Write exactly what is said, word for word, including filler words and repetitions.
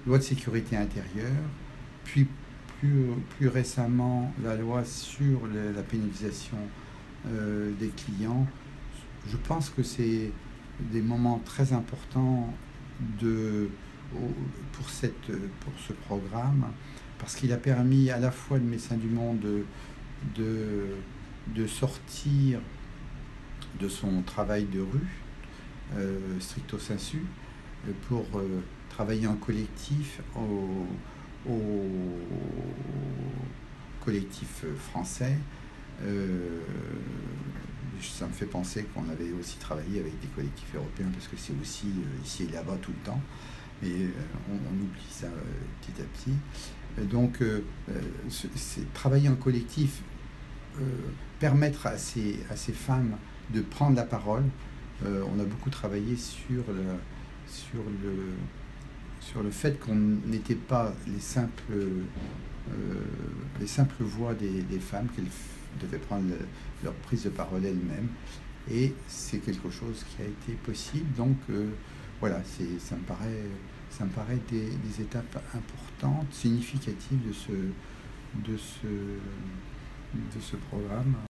loi de sécurité intérieure, puis plus, plus récemment la loi sur le, la pénalisation euh, des clients. Je pense que c'est des moments très importants de, pour, cette, pour ce programme, parce qu'il a permis à la fois de Médecins du Monde de, de, de sortir de son travail de rue, euh, stricto sensu, pour euh, travailler en collectif au, au collectif français. Euh, ça me fait penser qu'on avait aussi travaillé avec des collectifs européens, parce que c'est aussi euh, ici et là-bas tout le temps, mais euh, on, on oublie ça euh, petit à petit. Euh, donc, euh, c'est travailler en collectif, euh, permettre à ces, à ces femmes de prendre la parole. Euh, on a beaucoup travaillé sur le, sur le, sur le fait qu'on n'était pas les simples, euh, les simples voix des, des femmes, qu'elles devaient prendre le, leur prise de parole elles-mêmes. Et c'est quelque chose qui a été possible. Donc euh, voilà, c'est, ça me paraît, ça me paraît des, des étapes importantes, significatives de ce, de ce, de ce programme.